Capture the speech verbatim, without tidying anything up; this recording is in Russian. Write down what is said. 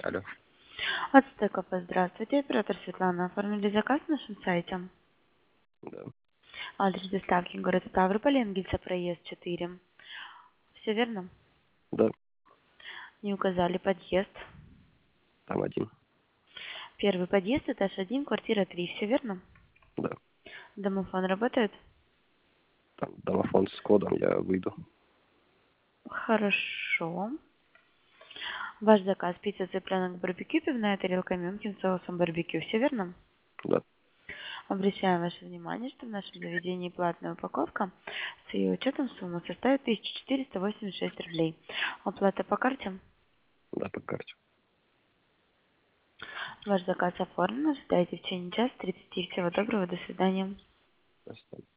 Алло. От Стекопа, здравствуйте, оператор Светлана. Оформили заказ на нашем сайте. Да. Адрес доставки город Ставрополь, Энгельса, проезд четыре. Все верно? Да. Не указали подъезд. Там один. Первый подъезд, этаж один, квартира три. Все верно? Да. Домофон работает? Там домофон с кодом, я выйду. Хорошо. Ваш заказ: пицца, цыпленок, барбекю, пивная тарелка, мемкин соусом барбекю. Все верно? Да. Обращаем ваше внимание, что в нашем заведении платная упаковка. С ее учетом сумма составит тысяча четыреста восемьдесят шесть рублей. Оплата по карте? Да, по карте. Ваш заказ оформлен. Ожидайте в течение часа тридцати. Всего доброго. До свидания. До свидания.